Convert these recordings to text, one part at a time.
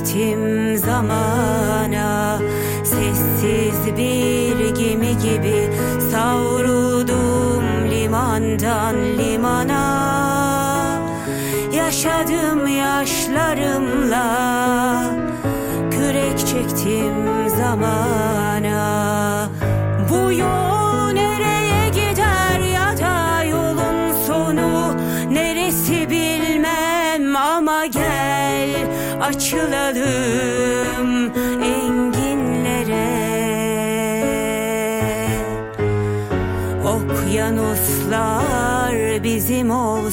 çektim zamana, sessiz bir gemi gibi savruldum limandan limana. Yaşadım yaşlarımla, kürek çektim zamana. Bu yol nereye gider ya da yolun sonu neresi bilmem, ama gel açılalım enginlere. Okyanuslar bizim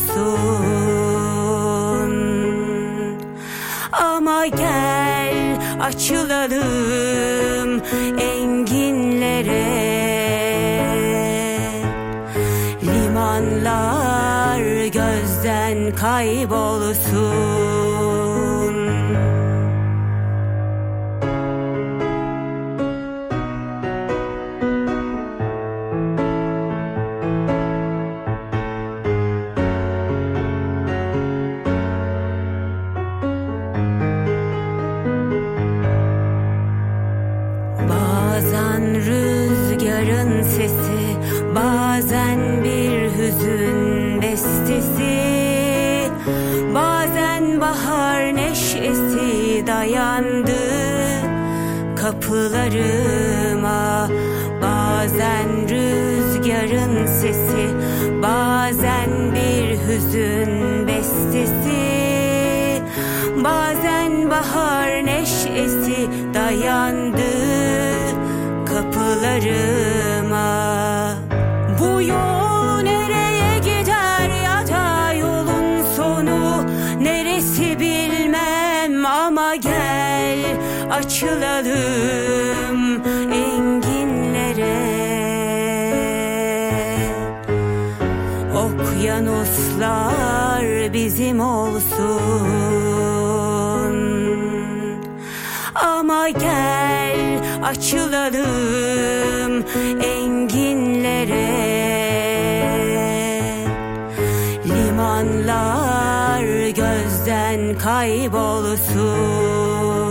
olsun, ama gel açılalım enginlere. Limanlar gözden kaybolsun. Bazen rüzgarın sesi, bazen bir hüzün bestesi, bazen bahar neşesi dayandı kapılarıma. Bazen rüzgarın sesi, bazen bir hüzün bestesi, bazen bahar neşesi dayandı kapılarıma. Bu yol nereye gider ya da yolun sonu neresi bilmem, ama gel açılalım enginlere. Okyanuslar bizim olsun, ama gel açılalım enginlere. Limanlar gözden kaybolsun.